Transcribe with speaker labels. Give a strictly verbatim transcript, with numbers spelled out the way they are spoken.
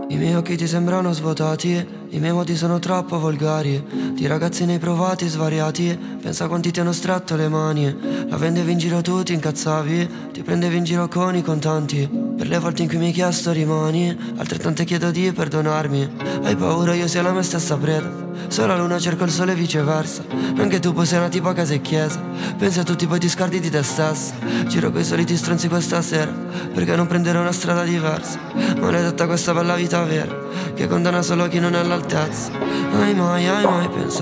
Speaker 1: I miei occhi ti sembrano svuotati, i miei modi sono troppo volgari. Di ragazzi ne hai provati svariati, pensa quanti ti hanno stretto le mani. La vendevi in giro tu, ti incazzavi, ti prendevi in giro con i contanti. Per le volte in cui mi hai chiesto rimani, altrettante chiedo di perdonarmi. Hai paura io sia la mia stessa preda, solo la luna cerca il sole e viceversa. Anche tu poi sei una tipo a casa e chiesa, pensi a tutti poi ti scarti di te stessa. Giro coi soliti stronzi questa sera, perché non prendere una strada diversa. Maledetta questa bella vita vera, che condanna solo chi non è all'altezza. Hai mai, hai mai pensato